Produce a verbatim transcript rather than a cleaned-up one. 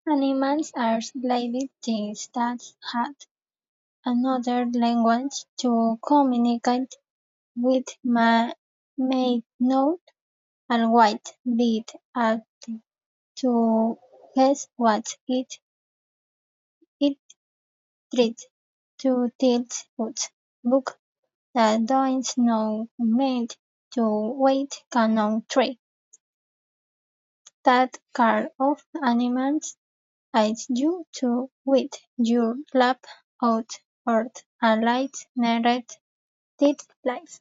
Animals are living things that have another language to communicate with ma- may not always be able to guess what it it treats to teach us. Book that don't know meant to wait canon tree. That kind of animals as you to with your lap out earth and light narrated life.